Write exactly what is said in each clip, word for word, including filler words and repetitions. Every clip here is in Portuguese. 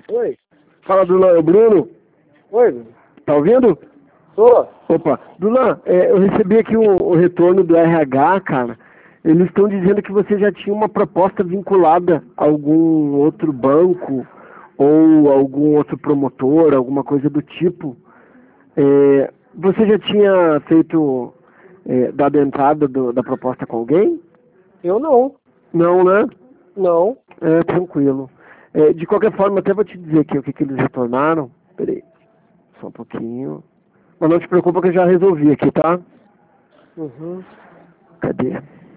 Oi. Fala, Dulan, é o Bruno. Oi. Tá ouvindo? Tô. Opa. Dulan, é, eu recebi aqui o, o retorno do R H, cara. Eles estão dizendo que você já tinha uma proposta vinculada a algum outro banco ou algum outro promotor, alguma coisa do tipo. É, você já tinha feito, é, dado entrada do, da proposta com alguém? Eu não. Não, né? Não. É, tranquilo. É, de qualquer forma, até vou te dizer aqui o que, que eles retornaram. Peraí, só um pouquinho. Mas não te preocupa que eu já resolvi aqui, tá? Uhum. Cadê?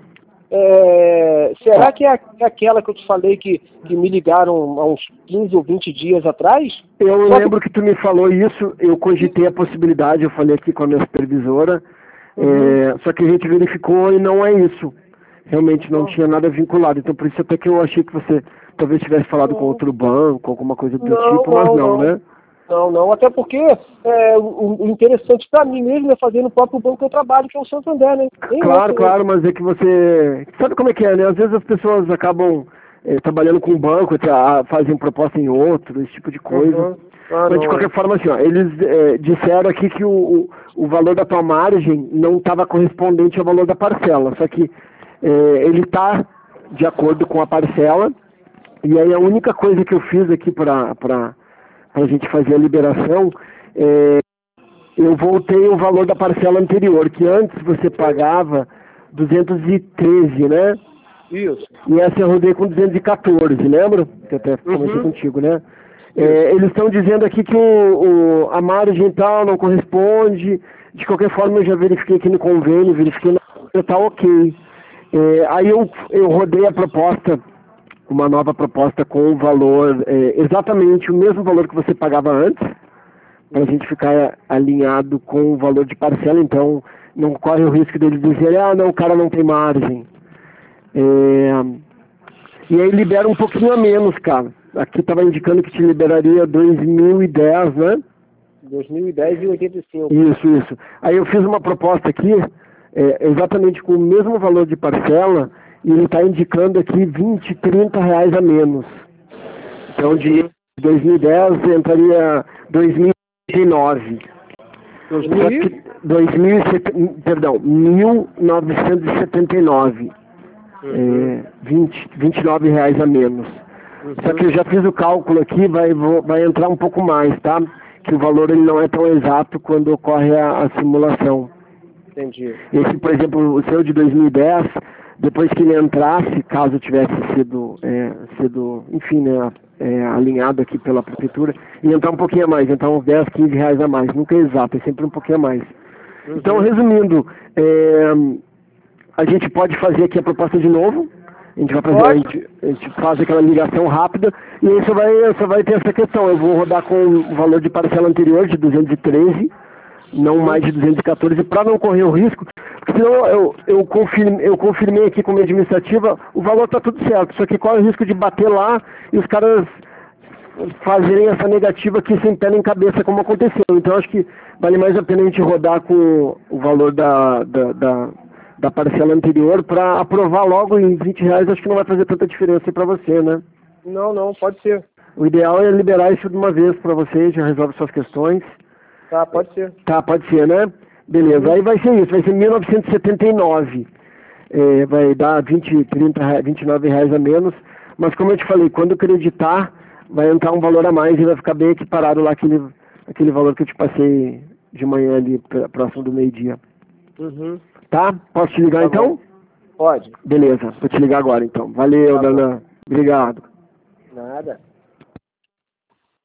É, será que é aquela que eu te falei que, que me ligaram há uns quinze ou vinte dias atrás? Eu Só lembro que... que tu me falou isso, eu cogitei a possibilidade, eu falei aqui com a minha supervisora, Uhum. é, só que a gente verificou e não é isso. Realmente não Não. tinha nada vinculado, então por isso até que eu achei que você talvez tivesse falado com Não. outro banco, alguma coisa do Não, tipo, mas não, não, não. né? Não, não. Até porque é, o, o interessante para mim mesmo é fazer no próprio banco que eu trabalho, que é o Santander, né? Nem Claro, outro, né? claro, mas é que você... Sabe como é que é, né? Às vezes as pessoas acabam é, trabalhando com um banco, tá, fazem proposta em outro, esse tipo de coisa. Uhum. Ah, Mas de não, é. qualquer forma, assim, ó, eles é, disseram aqui que o, o, o valor da tua margem não estava correspondente ao valor da parcela, só que é, ele está de acordo com a parcela, e aí a única coisa que eu fiz aqui para a gente fazer a liberação, é, eu voltei o valor da parcela anterior, que antes você pagava duzentos e treze, né? Isso. E essa eu rodei com duzentos e quatorze, lembra? Que eu até comentei Uhum. contigo, né? Isso. É, eles estão dizendo aqui que o, o, a margem e tal não corresponde. De qualquer forma, eu já verifiquei aqui no convênio, verifiquei na tá ok. É, aí eu, eu rodei a proposta, uma nova proposta com o valor, é, exatamente o mesmo valor que você pagava antes, para a gente ficar alinhado com o valor de parcela, então não corre o risco deles dizerem, ah, não, o cara não tem margem. É, e aí libera um pouquinho a menos, cara. Aqui estava indicando que te liberaria dois mil e dez, né? dois mil e dez e oitenta e cinco. Isso, isso. Aí eu fiz uma proposta aqui, é, exatamente com o mesmo valor de parcela, e ele está indicando aqui vinte, trinta reais a menos. Então de dois mil e dez entraria dois mil e nove. dois Só mil que dois mil e sete, perdão, mil novecentos e setenta e nove. Uhum. É, vinte, vinte e nove reais a menos. Uhum. Só que eu já fiz o cálculo aqui, vai, vou, vai entrar um pouco mais, tá? Que o valor ele não é tão exato quando ocorre a, a simulação. Entendi. Esse, por exemplo, o seu de dois mil e dez, depois que ele entrasse, caso tivesse sido, é, sido enfim, né, é, alinhado aqui pela prefeitura, ia entrar um pouquinho a mais, entrar uns dez, quinze reais a mais. Nunca é exato, é sempre um pouquinho a mais. Uhum. Então, resumindo, é, a gente pode fazer aqui a proposta de novo. A gente vai fazer, a gente, a gente faz aquela ligação rápida e aí você vai, você vai ter essa questão. Eu vou rodar com o valor de parcela anterior de duzentos e treze, não mais de duzentos e quatorze, para não correr o risco. Porque senão eu, eu, confirme, eu confirmei aqui como administrativa, o valor está tudo certo, só que corre o risco de bater lá e os caras fazerem essa negativa aqui sem pé nem cabeça, como aconteceu. Então acho que vale mais a pena a gente rodar com o valor da, da, da da parcela anterior para aprovar logo em vinte reais. Acho que não vai fazer tanta diferença para você, né? Não, não, pode ser. O ideal é liberar isso de uma vez para você, já resolve suas questões. Tá, pode ser. Tá, pode ser, né? Beleza, Uhum. aí vai ser isso, vai ser mil novecentos e setenta e nove. É, vai dar vinte, trinta, vinte e nove reais a menos, mas como eu te falei, quando acreditar, vai entrar um valor a mais e vai ficar bem equiparado lá aquele, aquele valor que eu te passei de manhã ali, próximo do meio-dia. Uhum. Tá? Posso te ligar Tá então? bom. Pode. Beleza, vou te ligar agora então. Valeu, Tá bom. Dana. Obrigado. Nada.